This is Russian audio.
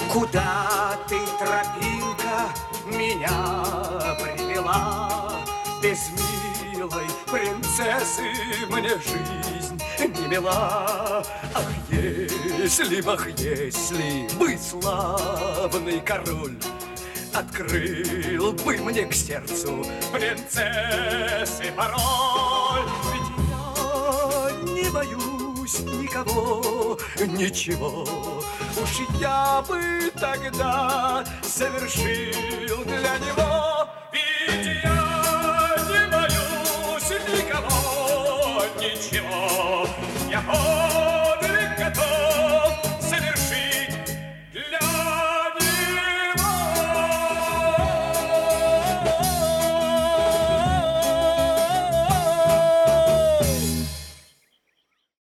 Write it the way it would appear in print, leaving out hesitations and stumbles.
Куда ты, тропинка, меня привела? Без милой принцессы мне жизнь не мила. Ах, если бы славный король открыл бы мне к сердцу принцессы пароль. Ведь я не боюсь никого, ничего. Уж я бы тогда совершил для него. Ведь я не боюсь никого, ничего. Я